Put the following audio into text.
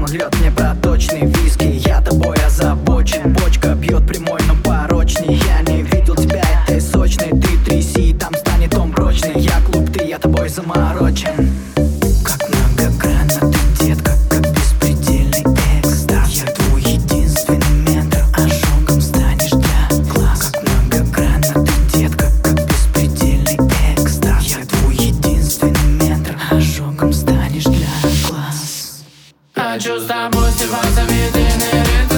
врет мне про точный виски. Я тобой озабочен, бочка бьет прямой, но порочней. Я не видел тебя этой сочной, ты тряси, там станет он прочный. Я клуб, ты, я тобой заморочен. Как многогранна ты, детка, как беспредельный экстаз. Я твой единственный ментор, ожогом станешь для глаз. Как многогранна ты, детка, как беспредельный экстаз. Я твой единственный ментор, ожогом станешь для глаз. Хочу с тобой сливаться в единый ритм.